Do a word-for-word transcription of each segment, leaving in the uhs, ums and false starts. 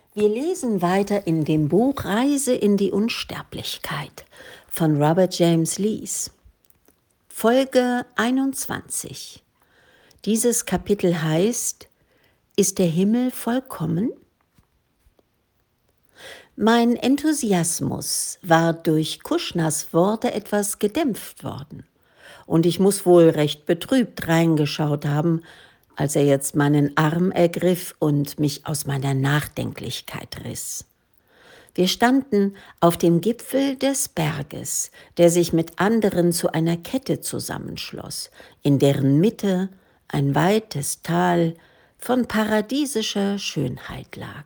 Wir lesen weiter in dem Buch Reise in die Unsterblichkeit von Robert James Lees. Folge einundzwanzig. Dieses Kapitel heißt: Ist der Himmel vollkommen? Mein Enthusiasmus war durch Kushners Worte etwas gedämpft worden, und ich muss wohl recht betrübt reingeschaut haben, als er jetzt meinen Arm ergriff und mich aus meiner Nachdenklichkeit riss. Wir standen auf dem Gipfel des Berges, der sich mit anderen zu einer Kette zusammenschloss, in deren Mitte ein weites Tal von paradiesischer Schönheit lag.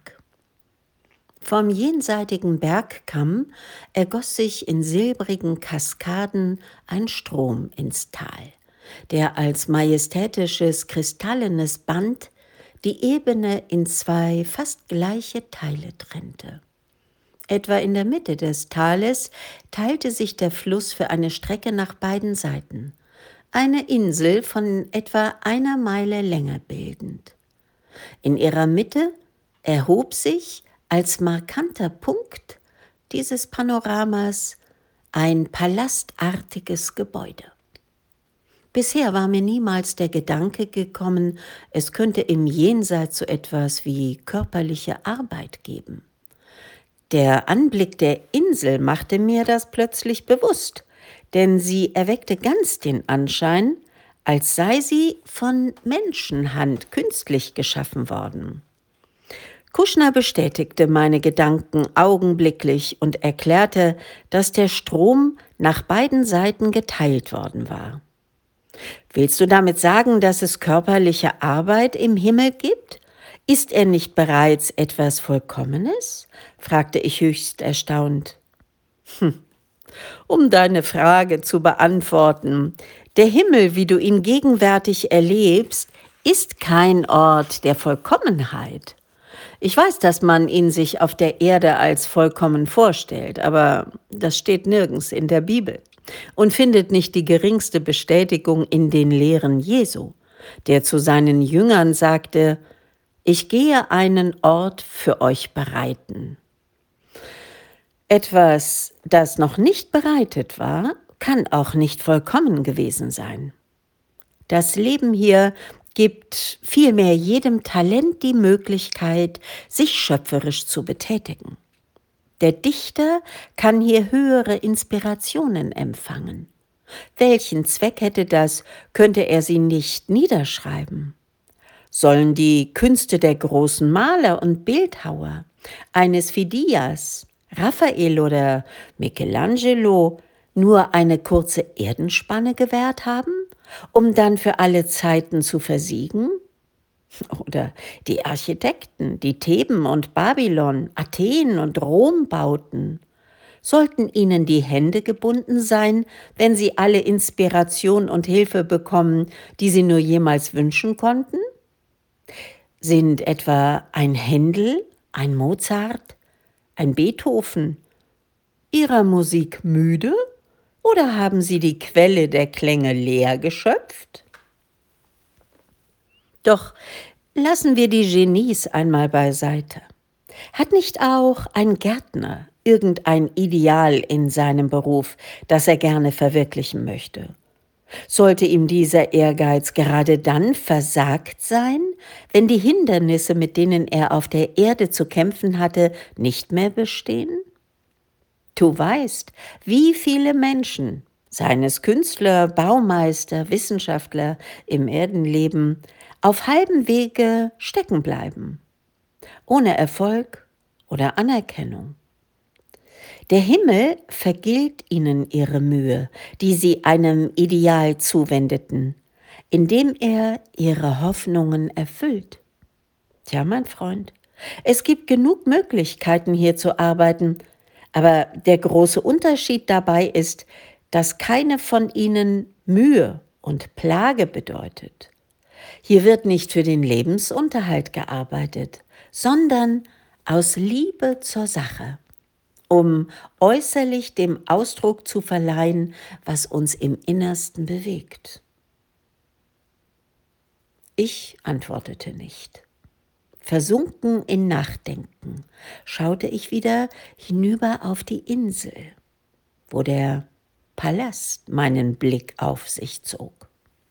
Vom jenseitigen Bergkamm ergoss sich in silbrigen Kaskaden ein Strom ins Tal, der als majestätisches kristallenes Band die Ebene in zwei fast gleiche Teile trennte. Etwa in der Mitte des Tales teilte sich der Fluss für eine Strecke nach beiden Seiten, eine Insel von etwa einer Meile Länge bildend. In ihrer Mitte erhob sich als markanter Punkt dieses Panoramas ein palastartiges Gebäude. Bisher war mir niemals der Gedanke gekommen, es könnte im Jenseits so etwas wie körperliche Arbeit geben. Der Anblick der Insel machte mir das plötzlich bewusst, denn sie erweckte ganz den Anschein, als sei sie von Menschenhand künstlich geschaffen worden. Kushner bestätigte meine Gedanken augenblicklich und erklärte, dass der Strom nach beiden Seiten geteilt worden war. »Willst du damit sagen, dass es körperliche Arbeit im Himmel gibt? Ist er nicht bereits etwas Vollkommenes?« fragte ich höchst erstaunt. Hm. Um deine Frage zu beantworten, der Himmel, wie du ihn gegenwärtig erlebst, ist kein Ort der Vollkommenheit. Ich weiß, dass man ihn sich auf der Erde als vollkommen vorstellt, aber das steht nirgends in der Bibel und findet nicht die geringste Bestätigung in den Lehren Jesu, der zu seinen Jüngern sagte: »Ich gehe einen Ort für euch bereiten.« Etwas, das noch nicht bereitet war, kann auch nicht vollkommen gewesen sein. Das Leben hier gibt vielmehr jedem Talent die Möglichkeit, sich schöpferisch zu betätigen. Der Dichter kann hier höhere Inspirationen empfangen. Welchen Zweck hätte das, könnte er sie nicht niederschreiben? Sollen die Künste der großen Maler und Bildhauer, eines Phidias, Raphael oder Michelangelo, nur eine kurze Erdenspanne gewährt haben, um dann für alle Zeiten zu versiegen? Oder die Architekten, die Theben und Babylon, Athen und Rom bauten? Sollten ihnen die Hände gebunden sein, wenn sie alle Inspiration und Hilfe bekommen, die sie nur jemals wünschen konnten? Sind etwa ein Händel, ein Mozart, ein Beethoven ihrer Musik müde oder haben sie die Quelle der Klänge leer geschöpft? Doch lassen wir die Genies einmal beiseite. Hat nicht auch ein Gärtner irgendein Ideal in seinem Beruf, das er gerne verwirklichen möchte? Sollte ihm dieser Ehrgeiz gerade dann versagt sein, wenn die Hindernisse, mit denen er auf der Erde zu kämpfen hatte, nicht mehr bestehen? Du weißt, wie viele Menschen, seien es Künstler, Baumeister, Wissenschaftler im Erdenleben, auf halbem Wege stecken bleiben, ohne Erfolg oder Anerkennung. Der Himmel vergilt ihnen ihre Mühe, die sie einem Ideal zuwendeten, indem er ihre Hoffnungen erfüllt. Tja, mein Freund, es gibt genug Möglichkeiten, hier zu arbeiten, aber der große Unterschied dabei ist, dass keine von ihnen Mühe und Plage bedeutet. Hier wird nicht für den Lebensunterhalt gearbeitet, sondern aus Liebe zur Sache, um äußerlich dem Ausdruck zu verleihen, was uns im Innersten bewegt. Ich antwortete nicht. Versunken in Nachdenken schaute ich wieder hinüber auf die Insel, wo der Palast meinen Blick auf sich zog.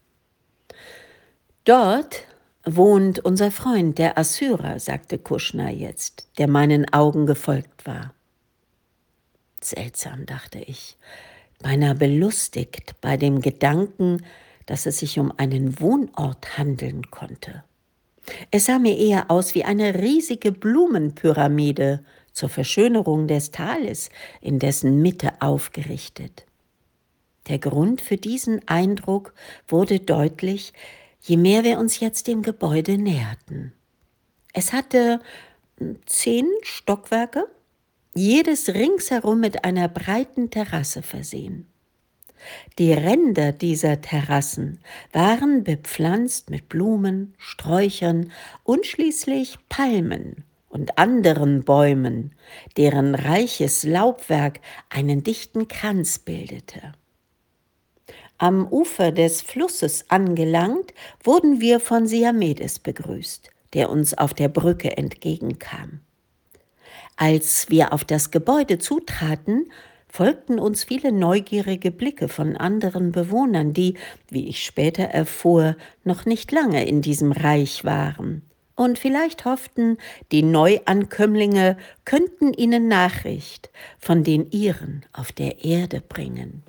Dort wohnt unser Freund, der Assyrer, sagte Kushna jetzt, der meinen Augen gefolgt war. Seltsam, dachte ich, beinahe belustigt bei dem Gedanken, dass es sich um einen Wohnort handeln konnte. Es sah mir eher aus wie eine riesige Blumenpyramide zur Verschönerung des Tales, in dessen Mitte aufgerichtet. Der Grund für diesen Eindruck wurde deutlich, je mehr wir uns jetzt dem Gebäude näherten. Es hatte zehn Stockwerke, jedes ringsherum mit einer breiten Terrasse versehen. Die Ränder dieser Terrassen waren bepflanzt mit Blumen, Sträuchern und schließlich Palmen und anderen Bäumen, deren reiches Laubwerk einen dichten Kranz bildete. Am Ufer des Flusses angelangt, wurden wir von Siamedes begrüßt, der uns auf der Brücke entgegenkam. Als wir auf das Gebäude zutraten, folgten uns viele neugierige Blicke von anderen Bewohnern, die, wie ich später erfuhr, noch nicht lange in diesem Reich waren und vielleicht hofften, die Neuankömmlinge könnten ihnen Nachricht von den ihren auf der Erde bringen.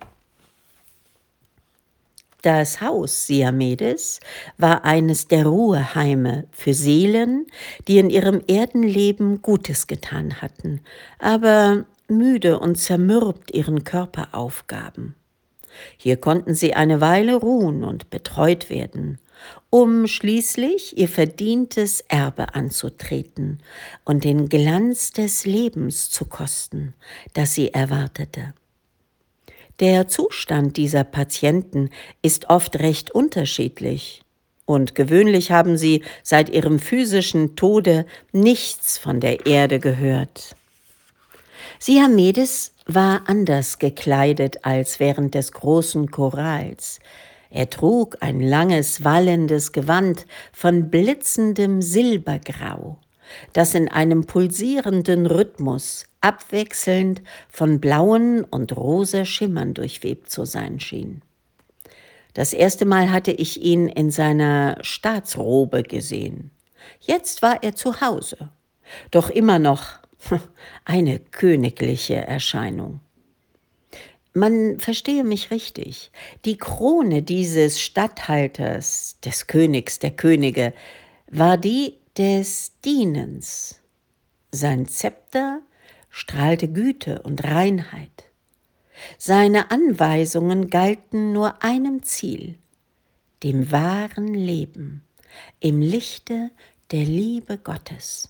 Das Haus Siamedes war eines der Ruheheime für Seelen, die in ihrem Erdenleben Gutes getan hatten, aber müde und zermürbt ihren Körper aufgaben. Hier konnten sie eine Weile ruhen und betreut werden, um schließlich ihr verdientes Erbe anzutreten und den Glanz des Lebens zu kosten, das sie erwartete. Der Zustand dieser Patienten ist oft recht unterschiedlich und gewöhnlich haben sie seit ihrem physischen Tode nichts von der Erde gehört. Siamedes war anders gekleidet als während des großen Chorals. Er trug ein langes, wallendes Gewand von blitzendem Silbergrau, das in einem pulsierenden Rhythmus abwechselnd von blauen und rosa Schimmern durchwebt zu sein schien. Das erste Mal hatte ich ihn in seiner Staatsrobe gesehen. Jetzt war er zu Hause, doch immer noch eine königliche Erscheinung. Man verstehe mich richtig, die Krone dieses Statthalters, des Königs der Könige, war die des Dienens. Sein Zepter strahlte Güte und Reinheit. Seine Anweisungen galten nur einem Ziel, dem wahren Leben, im Lichte der Liebe Gottes.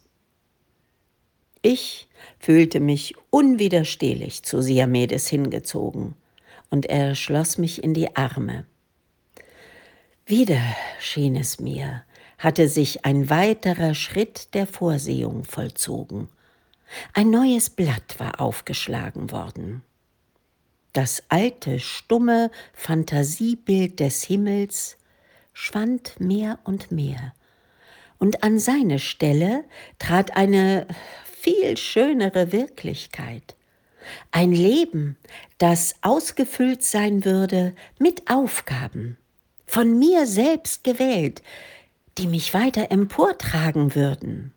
Ich fühlte mich unwiderstehlich zu Siamedes hingezogen, und er schloss mich in die Arme. Wieder, schien es mir, hatte sich ein weiterer Schritt der Vorsehung vollzogen. Ein neues Blatt war aufgeschlagen worden. Das alte, stumme Fantasiebild des Himmels schwand mehr und mehr, und an seine Stelle trat eine viel schönere Wirklichkeit. Ein Leben, das ausgefüllt sein würde mit Aufgaben, von mir selbst gewählt, die mich weiter emportragen würden.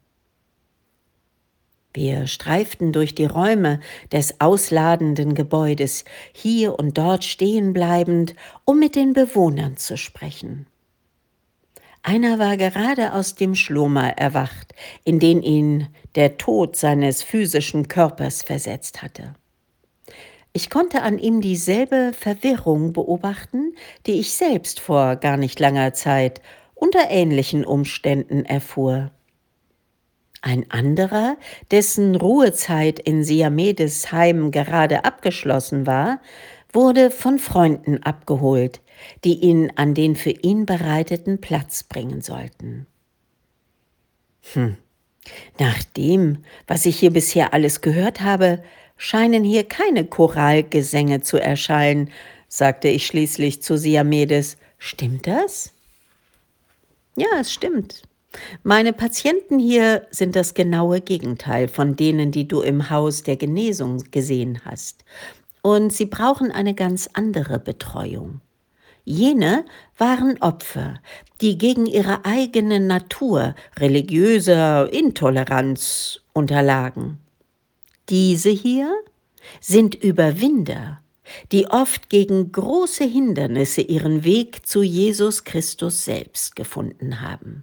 Wir streiften durch die Räume des ausladenden Gebäudes, hier und dort stehen bleibend, um mit den Bewohnern zu sprechen. Einer war gerade aus dem Schlummer erwacht, in den ihn der Tod seines physischen Körpers versetzt hatte. Ich konnte an ihm dieselbe Verwirrung beobachten, die ich selbst vor gar nicht langer Zeit unter ähnlichen Umständen erfuhr. Ein anderer, dessen Ruhezeit in Siamedes Heim gerade abgeschlossen war, wurde von Freunden abgeholt, die ihn an den für ihn bereiteten Platz bringen sollten. Hm, nach dem, was ich hier bisher alles gehört habe, scheinen hier keine Choralgesänge zu erschallen, sagte ich schließlich zu Siamedes. Stimmt das? Ja, es stimmt. Meine Patienten hier sind das genaue Gegenteil von denen, die du im Haus der Genesung gesehen hast. Und sie brauchen eine ganz andere Betreuung. Jene waren Opfer, die gegen ihre eigene Natur religiöser Intoleranz unterlagen. Diese hier sind Überwinder, die oft gegen große Hindernisse ihren Weg zu Jesus Christus selbst gefunden haben.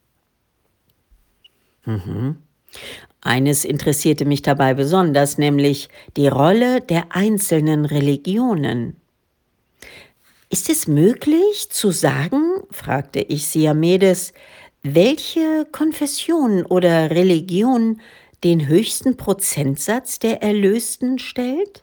Mhm. Eines interessierte mich dabei besonders, nämlich die Rolle der einzelnen Religionen. Ist es möglich zu sagen, fragte ich Siamedes, welche Konfession oder Religion den höchsten Prozentsatz der Erlösten stellt?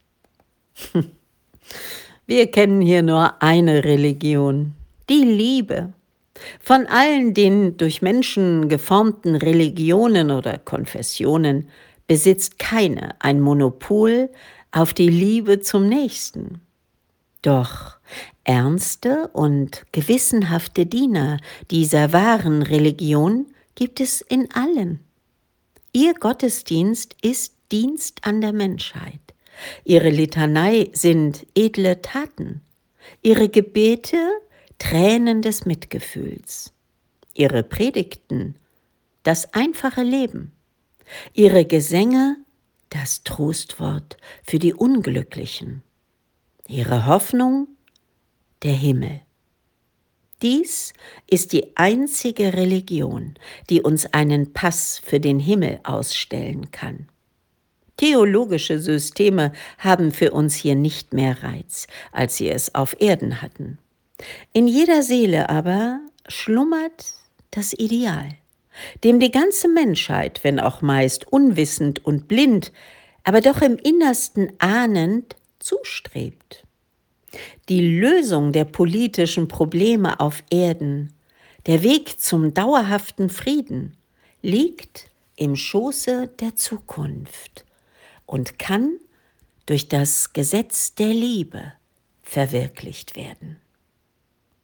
Wir kennen hier nur eine Religion, die Liebe. Von allen den durch Menschen geformten Religionen oder Konfessionen besitzt keine ein Monopol auf die Liebe zum Nächsten. Doch ernste und gewissenhafte Diener dieser wahren Religion gibt es in allen. Ihr Gottesdienst ist Dienst an der Menschheit. Ihre Litanei sind edle Taten. Ihre Gebete Tränen des Mitgefühls. Ihre Predigten das einfache Leben. Ihre Gesänge das Trostwort für die Unglücklichen. Ihre Hoffnung der Himmel. Dies ist die einzige Religion, die uns einen Pass für den Himmel ausstellen kann. Theologische Systeme haben für uns hier nicht mehr Reiz, als sie es auf Erden hatten. In jeder Seele aber schlummert das Ideal, dem die ganze Menschheit, wenn auch meist unwissend und blind, aber doch im Innersten ahnend, zustrebt. Die Lösung der politischen Probleme auf Erden, der Weg zum dauerhaften Frieden, liegt im Schoße der Zukunft und kann durch das Gesetz der Liebe verwirklicht werden.